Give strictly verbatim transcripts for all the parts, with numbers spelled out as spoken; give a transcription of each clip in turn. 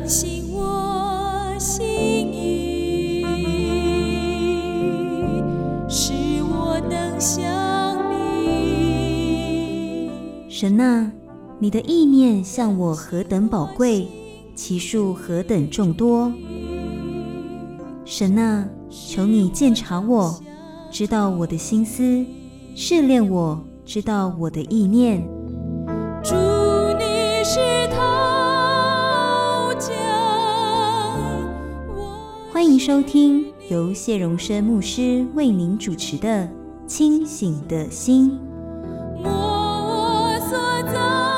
醒我心意，使我能想你。 神啊，你的意念向我何等宝贵，其数何等众多。神啊，求你鉴察我，知道我的心思，试炼我，知道我的意念。 主，你是陶匠， 欢迎收听由谢荣生牧师为您主持的《清醒的心》。 摸我所造，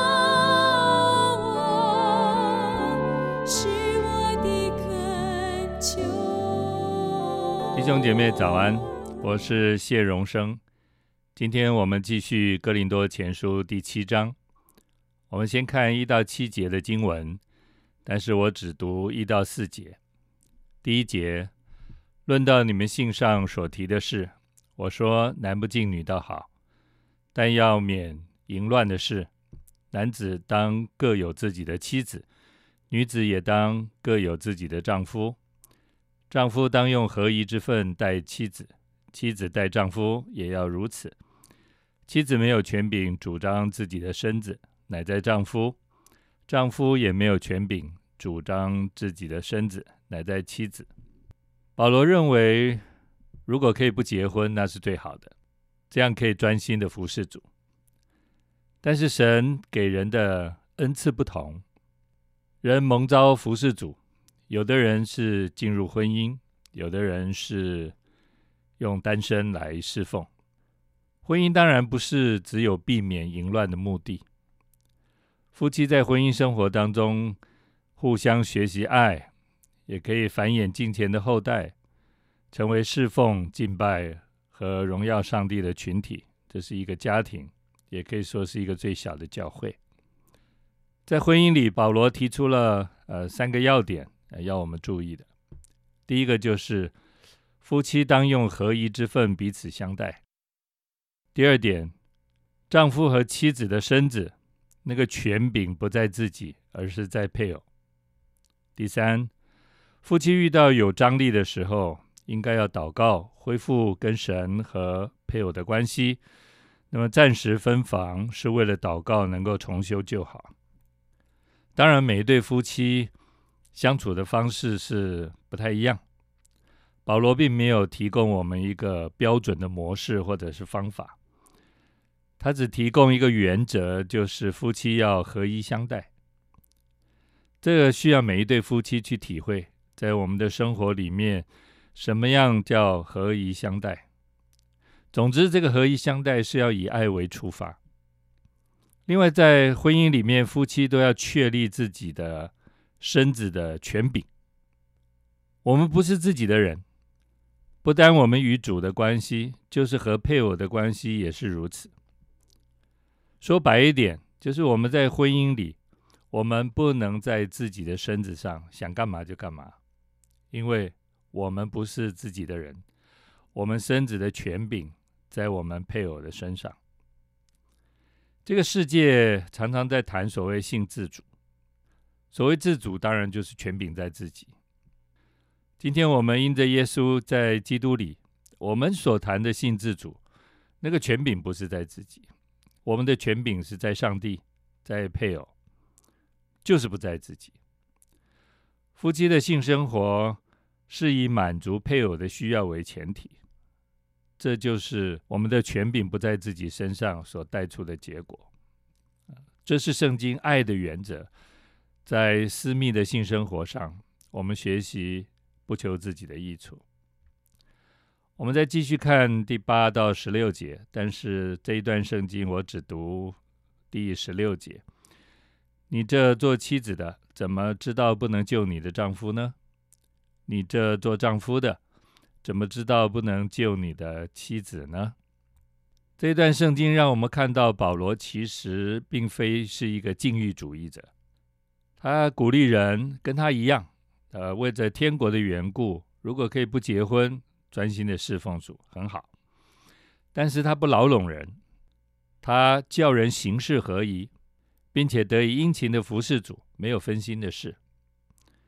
是我的恳求。 弟兄姐妹早安，我是谢荣生。今天我们继续哥林多前书第七章，我们先看一到七节的经文，但是我只读一到四节。第一节，论到你们信上所提的事，我说男不敬女倒好，但要免淫乱的事。男子当各有自己的妻子，女子也当各有自己的丈夫。丈夫当用合宜之分待妻子，妻子待丈夫也要如此。妻子没有权柄主张自己的身子，乃在丈夫；丈夫也没有权柄主张自己的身子，乃在妻子。保罗认为，如果可以不结婚，那是最好的，这样可以专心的服侍主。但是神给人的恩赐不同，人蒙召服侍主，有的人是进入婚姻，有的人是用单身来侍奉。婚姻当然不是只有避免淫乱的目的，夫妻在婚姻生活当中互相学习爱，也可以繁衍敬虔的后代，成为侍奉、敬拜和荣耀上帝的群体。这是一个家庭，也可以说是一个最小的教会。在婚姻里，保罗提出了呃三个要点、呃、要我们注意的。第一个就是夫妻当用合宜之分彼此相待。第二点，丈夫和妻子的身子，那个权柄不在自己，而是在配偶。第三，夫妻遇到有张力的时候，应该要祷告，恢复跟神和配偶的关系。那么暂时分房是为了祷告能够重修旧好。当然，每一对夫妻相处的方式是不太一样。保罗并没有提供我们一个标准的模式或者是方法，他只提供一个原则，就是夫妻要合一相待。这个需要每一对夫妻去体会，在我们的生活里面，什么样叫合一相待。总之，这个合一相待是要以爱为出发。另外，在婚姻里面，夫妻都要确立自己的身子的权柄。我们不是自己的人，不单我们与主的关系，就是和配偶的关系也是如此。说白一点，就是我们在婚姻里，我们不能在自己的身子上想干嘛就干嘛，因为我们不是自己的人，我们身子的权柄在我们配偶的身上。这个世界常常在谈所谓性自主，所谓自主当然就是权柄在自己。今天我们因着耶稣在基督里，我们所谈的性自主，那个权柄不是在自己，我们的权柄是在上帝，在配偶，就是不在自己。夫妻的性生活是以满足配偶的需要为前提，这就是我们的权柄不在自己身上所带出的结果。这是圣经爱的原则，在私密的性生活上，我们学习不求自己的益处。我们再继续看第八到十六节，但是这一段圣经我只读第十六节。你这做妻子的，怎么知道不能救你的丈夫呢？你这做丈夫的，怎么知道不能救你的妻子呢？这一段圣经让我们看到，保罗其实并非是一个禁欲主义者，他鼓励人跟他一样，呃，为着天国的缘故，如果可以不结婚，专心的侍奉主，很好。但是他不牢笼人，他叫人行事合宜，并且得以殷勤的服侍主，没有分心的事。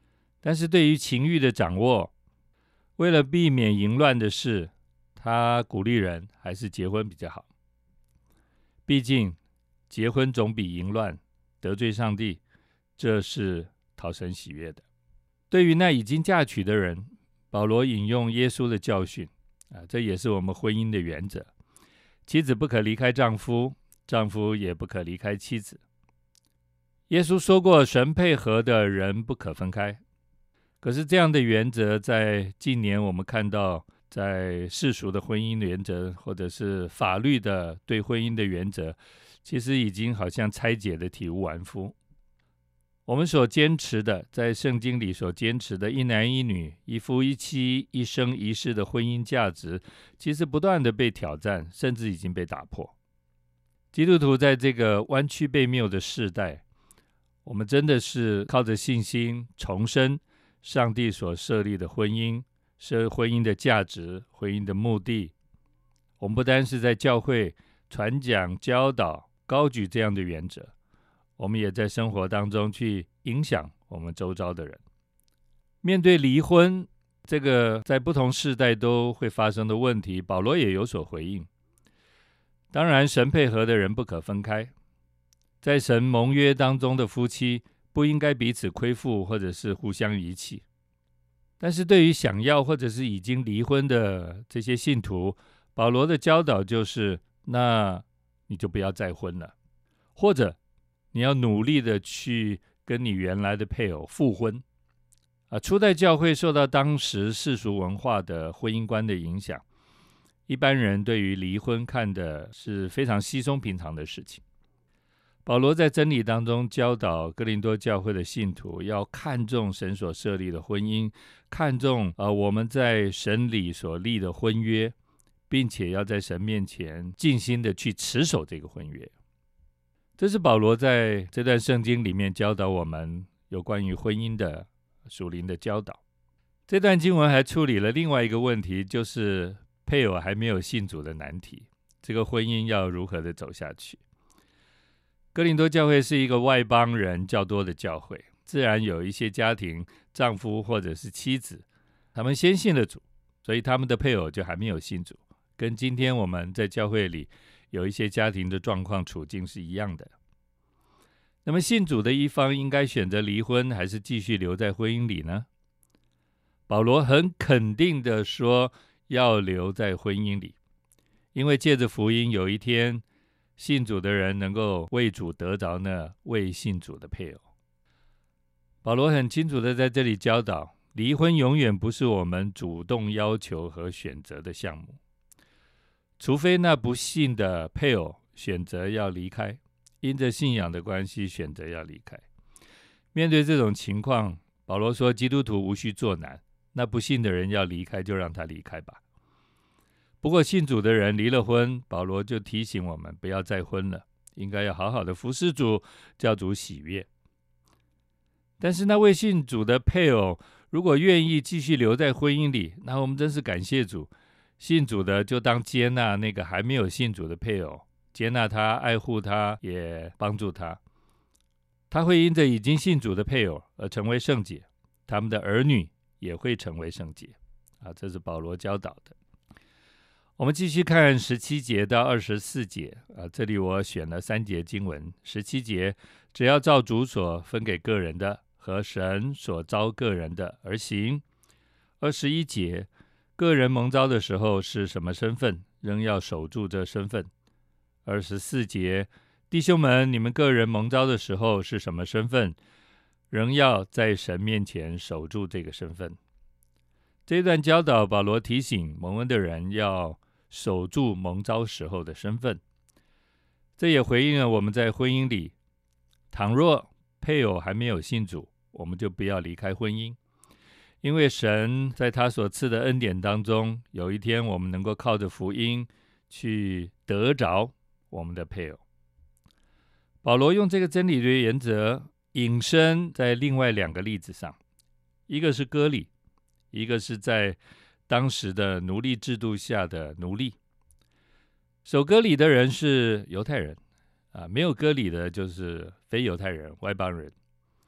但是对于情欲的掌握，为了避免淫乱的事，他鼓励人还是结婚比较好。毕竟结婚总比淫乱得罪上帝，这是讨神喜悦的。对于那已经嫁娶的人，保罗引用耶稣的教训、啊、这也是我们婚姻的原则。妻子不可离开丈夫，丈夫也不可离开妻子。耶稣说过，神配合的人不可分开。可是这样的原则在近年我们看到，在世俗的婚姻原则或者是法律的对婚姻的原则，其实已经好像拆解的体无完肤。我们所坚持的，在圣经里所坚持的一男一女、一夫一妻、一生一世的婚姻价值，其实不断的被挑战，甚至已经被打破。基督徒在这个弯曲悖谬的世代，我们真的是靠着信心重生上帝所设立的婚姻，是婚姻的价值、婚姻的目的。我们不单是在教会传讲、教导、高举这样的原则，我们也在生活当中去影响我们周遭的人。面对离婚这个在不同世代都会发生的问题，保罗也有所回应。当然，神配合的人不可分开，在神盟约当中的夫妻不应该彼此亏负或者是互相遗弃。但是对于想要或者是已经离婚的这些信徒，保罗的教导就是，那你就不要再婚了，或者你要努力的去跟你原来的配偶复婚。啊，初代教会受到当时世俗文化的婚姻观的影响，一般人对于离婚看的是非常稀松平常的事情。保罗在真理当中教导哥林多教会的信徒，要看重神所设立的婚姻，看重、呃、我们在神里所立的婚约，并且要在神面前尽心的去持守这个婚约。这是保罗在这段圣经里面教导我们有关于婚姻的属灵的教导。这段经文还处理了另外一个问题，就是配偶还没有信主的难题，这个婚姻要如何的走下去。哥林多教会是一个外邦人较多的教会，自然有一些家庭丈夫或者是妻子，他们先信了主，所以他们的配偶就还没有信主，跟今天我们在教会里有一些家庭的状况处境是一样的。那么信主的一方应该选择离婚，还是继续留在婚姻里呢？保罗很肯定的说要留在婚姻里，因为借着福音，有一天信主的人能够为主得着那未信主的配偶。保罗很清楚的在这里教导，离婚永远不是我们主动要求和选择的项目，除非那不信的配偶选择要离开，因着信仰的关系选择要离开。面对这种情况，保罗说基督徒无需作难，那不信的人要离开就让他离开吧。不过信主的人离了婚，保罗就提醒我们不要再婚了，应该要好好的服侍主，叫主喜悦。但是那位信主的配偶如果愿意继续留在婚姻里，那我们真是感谢主。信主的就当接纳那个还没有信主的配偶，接纳他，爱护他，也帮助他。他会因着已经信主的配偶而成为圣洁，他们的儿女也会成为圣洁。啊，这是保罗教导的。我们继续看十七节到二十四节、啊、这里我选了三节经文。十七节，只要照主所分给个人的和神所召个人的而行。二十一节，个人蒙召的时候是什么身份，仍要守住这身份。二十四节，弟兄们，你们个人蒙召的时候是什么身份，仍要在神面前守住这个身份。这一段教导，保罗提醒蒙恩的人要守住蒙召时候的身份。这也回应了我们在婚姻里，倘若配偶还没有信主，我们就不要离开婚姻，因为神在他所赐的恩典当中，有一天我们能够靠着福音去得着我们的配偶。保罗用这个真理的原则引申在另外两个例子上，一个是割礼，一个是在当时的奴隶制度下的奴隶。守割礼的人是犹太人、啊、没有割礼的就是非犹太人、外邦人。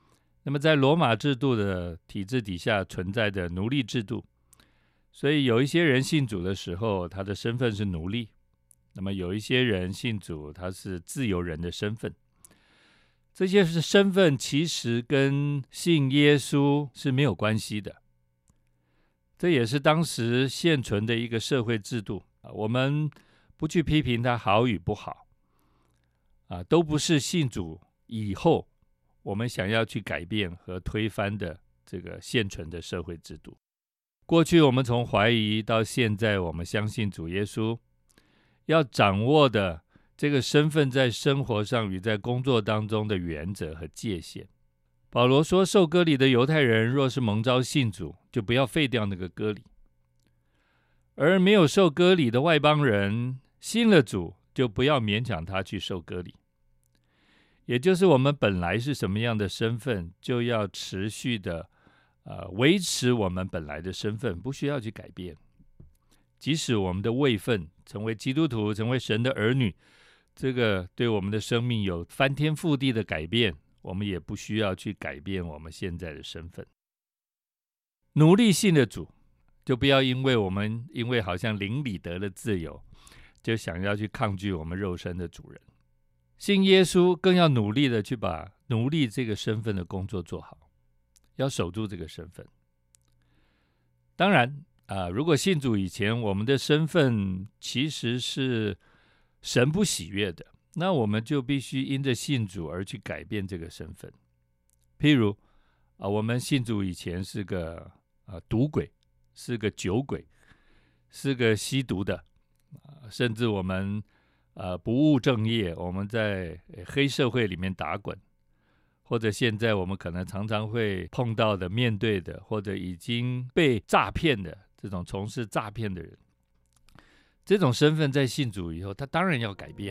那么在罗马制度的体制底下存在的奴隶制度，所以有一些人信主的时候，他的身份是奴隶；那么有一些人信主，他是自由人的身份。这些是身份，其实跟信耶稣是没有关系的。这也是当时现存的一个社会制度，我们不去批评它好与不好，啊，都不是信主以后我们想要去改变和推翻的这个现存的社会制度。过去我们从怀疑到现在，我们相信主耶稣，要掌握的这个身份在生活上与在工作当中的原则和界限。保罗说，受割礼的犹太人若是蒙召信主，就不要废掉那个割礼；而没有受割礼的外邦人信了主，就不要勉强他去受割礼。也就是我们本来是什么样的身份，就要持续的呃维持我们本来的身份，不需要去改变。即使我们的位分成为基督徒，成为神的儿女，这个对我们的生命有翻天覆地的改变，我们也不需要去改变我们现在的身份。努力信了主，就不要因为我们因为好像灵里得了自由，就想要去抗拒我们肉身的主人。信耶稣更要努力的去把奴隶这个身份的工作做好，要守住这个身份。当然啊，如果信主以前我们的身份其实是神不喜悦的，那我们就必须因着信主而去改变这个身份。譬如啊，我们信主以前是个啊赌鬼，是个酒鬼，是个吸毒的，啊、甚至我们呃不务正业，我们在黑社会里面打滚，或者现在我们可能常常会碰到的、面对的，或者已经被诈骗的这种从事诈骗的人，这种身份在信主以后，他当然要改变。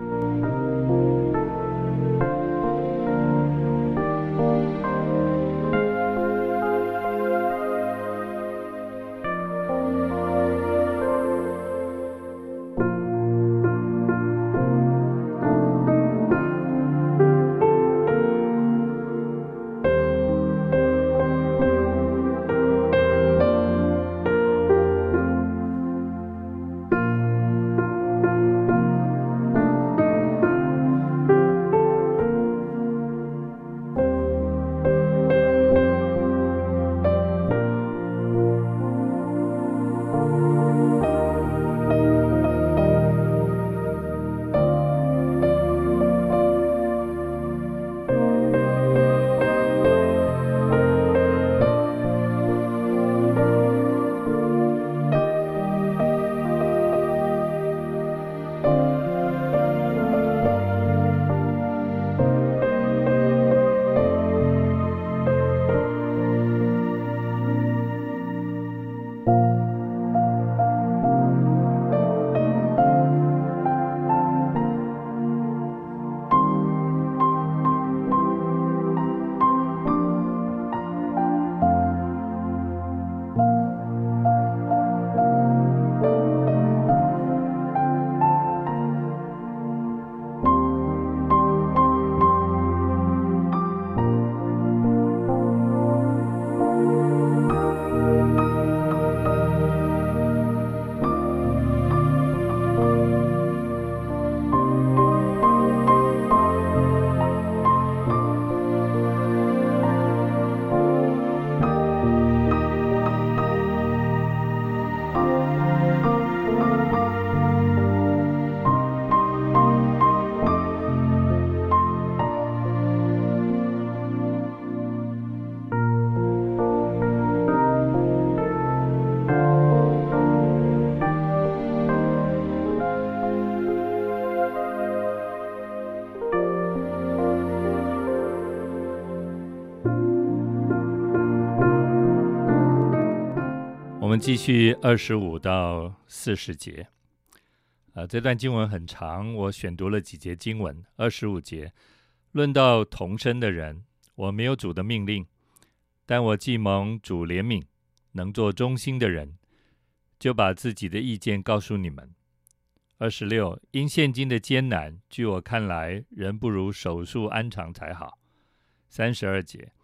我们继续二十五到四十节，啊，这段经文很长，我选读了几节经文。二十五节，论到同身的人，我没有主的命令，但我既蒙主怜悯，能做忠心的人，就把自己的意见告诉你们。二十六，因现今的艰难，据我看来，人不如手术安常才好。三十二节，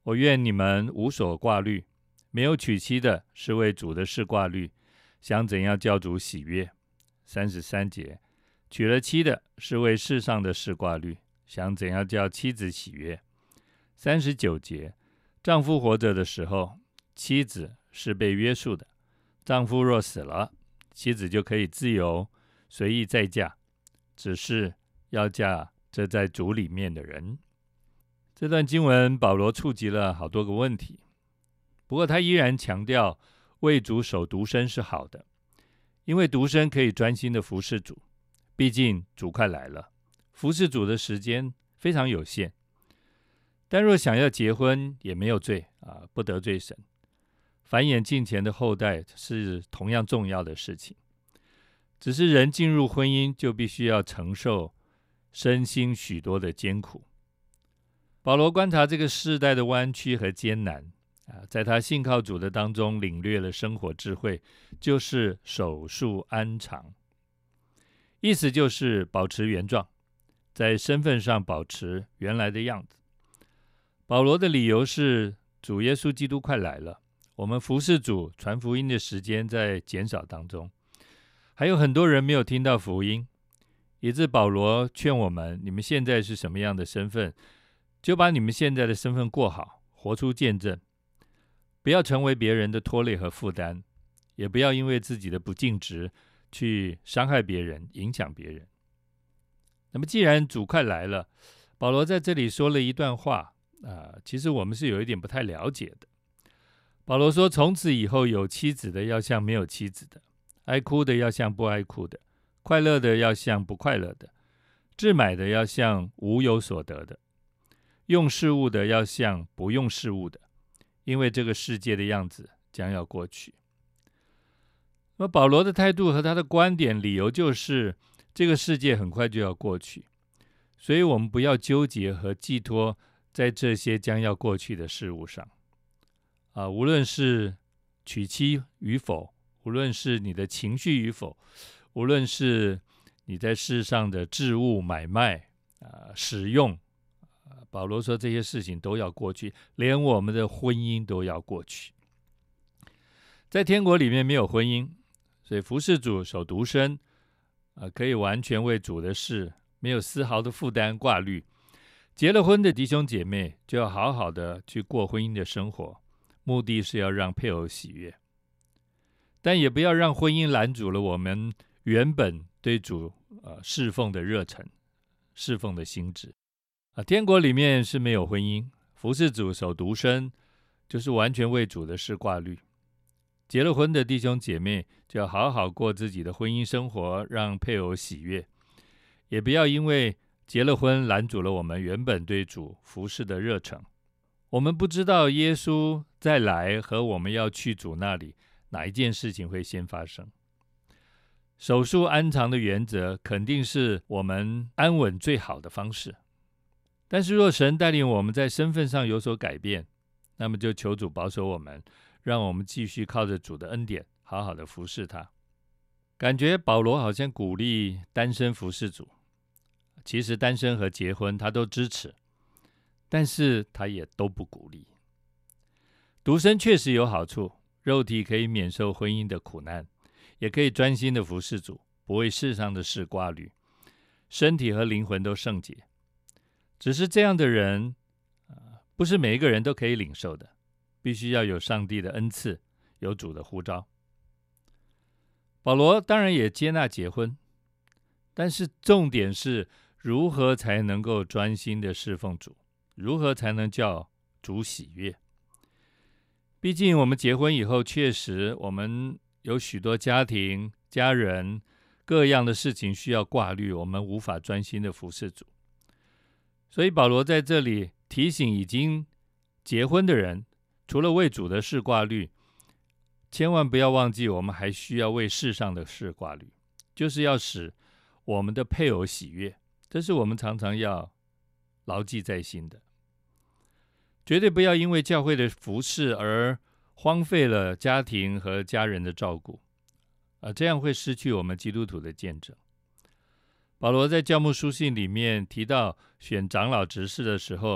我愿你们无所挂虑，没有娶妻的是为主的事挂虑，想怎样叫主喜悦。三十三节，娶了妻的是为世上的事挂虑，想怎样叫妻子喜悦。三十九节，丈夫活着的时候，妻子是被约束的，丈夫若死了，妻子就可以自由随意再嫁，只是要嫁这在主里面的人。这段经文保罗触及了好多个问题，不过他依然强调为主守独身是好的，因为独身可以专心的服侍主，毕竟主快来了，服侍主的时间非常有限。但若想要结婚也没有罪啊，不得罪神。繁衍近前的后代是同样重要的事情，只是人进入婚姻就必须要承受身心许多的艰苦。保罗观察这个世代的弯曲和艰难，在他信靠主的当中领略了生活智慧，就是守束安常。意思就是保持原状，在身份上保持原来的样子。保罗的理由是主耶稣基督快来了，我们服侍主传福音的时间在减少当中，还有很多人没有听到福音，以致保罗劝我们，你们现在是什么样的身份，就把你们现在的身份过好，活出见证，不要成为别人的拖累和负担，也不要因为自己的不尽职去伤害别人，影响别人。那么既然主快来了，保罗在这里说了一段话、呃、其实我们是有一点不太了解的。保罗说，从此以后有妻子的要像没有妻子的，爱哭的要像不爱哭的，快乐的要像不快乐的，置买的要像无有所得的，用事物的要像不用事物的，因为这个世界的样子将要过去。那么保罗的态度和他的观点理由就是这个世界很快就要过去，所以我们不要纠结和寄托在这些将要过去的事物上、啊、无论是娶妻与否，无论是你的情绪与否，无论是你在世上的置物买卖、啊、使用，保罗说这些事情都要过去，连我们的婚姻都要过去。在天国里面没有婚姻，所以服侍主守独身、呃、可以完全为主的事，没有丝毫的负担挂虑。结了婚的弟兄姐妹就要好好的去过婚姻的生活，目的是要让配偶喜悦，但也不要让婚姻拦阻了我们原本对主、呃、侍奉的热忱，侍奉的心志。啊，天国里面是没有婚姻，服侍主守独身，就是完全为主的事挂虑。结了婚的弟兄姐妹就要好好过自己的婚姻生活，让配偶喜悦，也不要因为结了婚拦阻了我们原本对主服侍的热忱。我们不知道耶稣再来和我们要去主那里，哪一件事情会先发生。守束安常的原则肯定是我们安稳最好的方式，但是若神带领我们在身份上有所改变，那么就求主保守我们，让我们继续靠着主的恩典好好的服侍他。感觉保罗好像鼓励单身服侍主，其实单身和结婚他都支持，但是他也都不鼓励。独身确实有好处，肉体可以免受婚姻的苦难，也可以专心的服侍主，不为世上的事挂虑，身体和灵魂都圣洁。只是这样的人、呃、不是每一个人都可以领受的，必须要有上帝的恩赐，有主的呼召。保罗当然也接纳结婚，但是重点是如何才能够专心的侍奉主，如何才能叫主喜悦。毕竟我们结婚以后，确实我们有许多家庭、家人各样的事情需要挂虑，我们无法专心的服侍主。所以保罗在这里提醒已经结婚的人，除了为主的事挂虑，千万不要忘记我们还需要为世上的事挂虑，就是要使我们的配偶喜悦，这是我们常常要牢记在心的。绝对不要因为教会的服事而荒废了家庭和家人的照顾、啊、这样会失去我们基督徒的见证。保罗在教牧书信里面提到选长老执事的时候，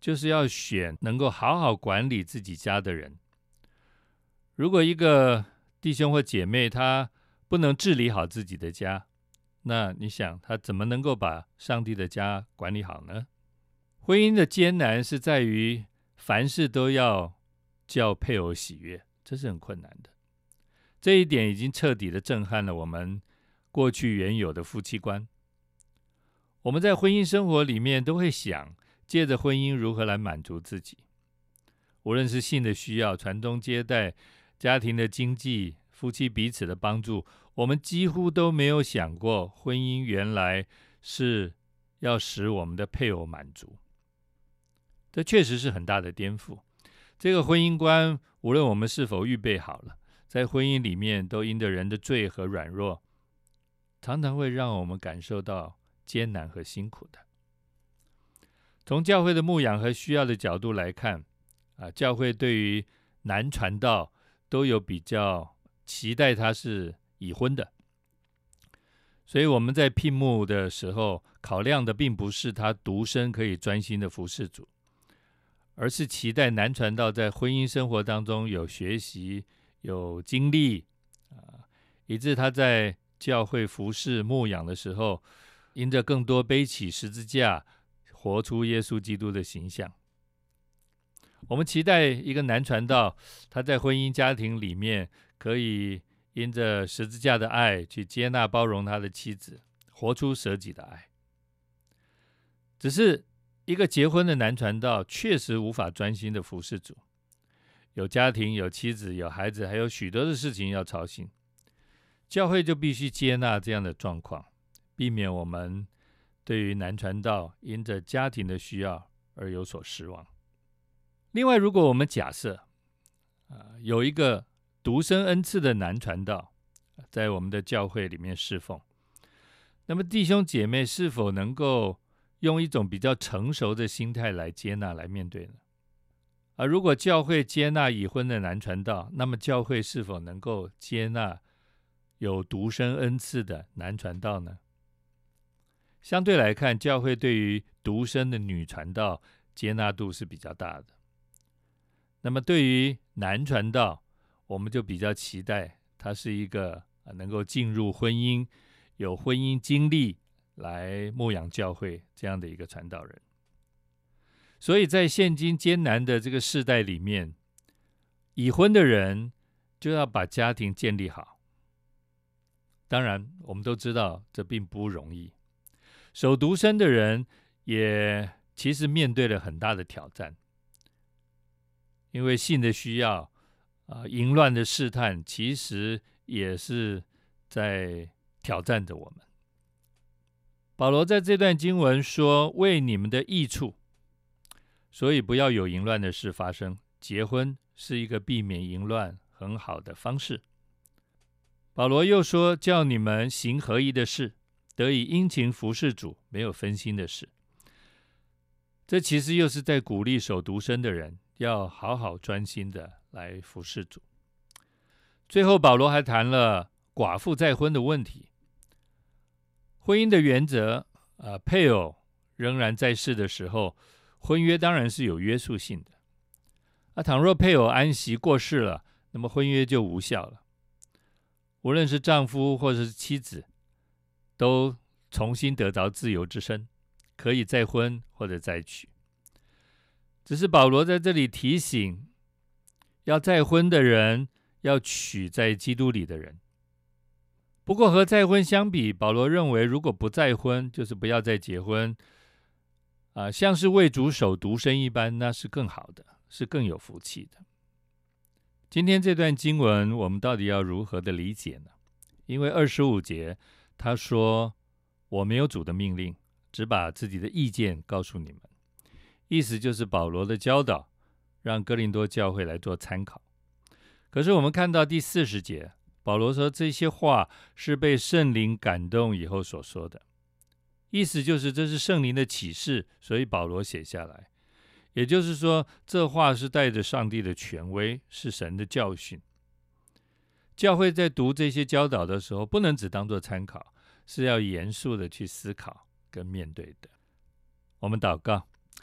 就是要选能够好好管理自己家的人。如果一个弟兄或姐妹他不能治理好自己的家，那你想他怎么能够把上帝的家管理好呢？婚姻的艰难是在于凡事都要叫配偶喜悦，这是很困难的。这一点已经彻底的震撼了我们过去原有的夫妻观。我们在婚姻生活里面都会想借着婚姻如何来满足自己，无论是性的需要、传宗接代、家庭的经济、夫妻彼此的帮助，我们几乎都没有想过婚姻原来是要使我们的配偶满足。这确实是很大的颠覆。这个婚姻观，无论我们是否预备好了，在婚姻里面都因着人的罪和软弱，常常会让我们感受到艰难和辛苦的。从教会的牧养和需要的角度来看，啊，教会对于男传道都有比较期待他是已婚的，所以我们在聘牧的时候考量的并不是他独身可以专心的服侍主，而是期待男传道在婚姻生活当中有学习、有经历，啊，以致他在教会服侍牧养的时候，因着更多背起十字架，活出耶稣基督的形象。我们期待一个男传道，他在婚姻家庭里面可以因着十字架的爱去接纳包容他的妻子，活出舍己的爱。只是一个结婚的男传道确实无法专心的服侍主，有家庭、有妻子、有孩子，还有许多的事情要操心。教会就必须接纳这样的状况，避免我们对于男传道因着家庭的需要而有所失望。另外，如果我们假设、呃、有一个独身恩赐的男传道在我们的教会里面侍奉，那么弟兄姐妹是否能够用一种比较成熟的心态来接纳、来面对呢？而如果教会接纳已婚的男传道，那么教会是否能够接纳有独身恩赐的男传道呢？相对来看，教会对于独身的女传道接纳度是比较大的。那么对于男传道，我们就比较期待他是一个能够进入婚姻、有婚姻经历来牧养教会这样的一个传道人。所以在现今艰难的这个世代里面，已婚的人就要把家庭建立好。当然我们都知道这并不容易，守独身的人也其实面对了很大的挑战，因为性的需要、呃、淫乱的试探其实也是在挑战着我们。保罗在这段经文说，为你们的益处，所以不要有淫乱的事发生，结婚是一个避免淫乱很好的方式。保罗又说，叫你们行合宜的事，得以殷勤服侍主，没有分心的事。这其实又是在鼓励守独身的人要好好专心的来服侍主。最后保罗还谈了寡妇再婚的问题。婚姻的原则、呃、配偶仍然在世的时候，婚约当然是有约束性的。啊，倘若配偶安息过世了，那么婚约就无效了。无论是丈夫或者是妻子，都重新得着自由之身，可以再婚或者再娶。只是保罗在这里提醒，要再婚的人要娶在基督里的人。不过和再婚相比，保罗认为如果不再婚，就是不要再结婚，啊，像是为主守独身一般，那是更好的，是更有福气的。今天这段经文我们到底要如何的理解呢？因为二十五节他说，我没有主的命令，只把自己的意见告诉你们。意思就是保罗的教导让哥林多教会来做参考。可是我们看到第四十节，保罗说这些话是被圣灵感动以后所说的，意思就是这是圣灵的启示，所以保罗写下来。也就是说，这话是带着上帝的权威，是神的教训。教会在读这些教导的时候，不能只当作参考，是要严肃的去思考跟面对的。我们祷告，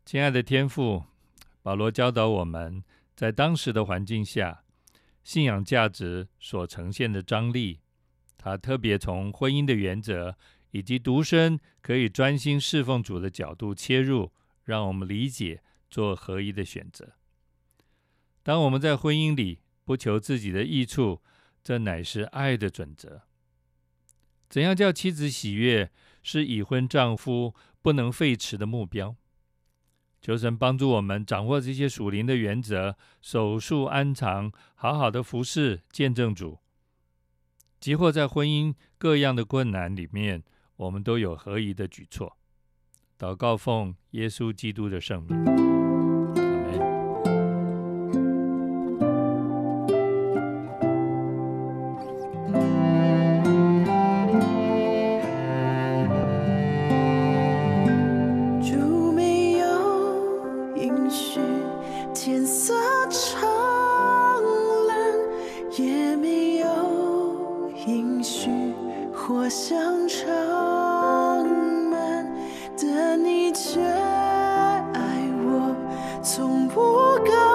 亲爱的天父，保罗教导我们，在当时的环境下，信仰价值所呈现的张力，他特别从婚姻的原则以及独身可以专心侍奉主的角度切入，让我们理解做合一的选择。当我们在婚姻里不求自己的益处，这乃是爱的准则。怎样叫妻子喜悦，是已婚丈夫不能废弛的目标。求神帮助我们掌握这些属灵的原则，守束安常，好好的服侍见证主。即或在婚姻各样的困难里面，我们都有合宜的举措。祷告奉耶稣基督的圣名，阿们。 主没有应许天色常蓝，也没有应许火香长满，但你却爱我，从不告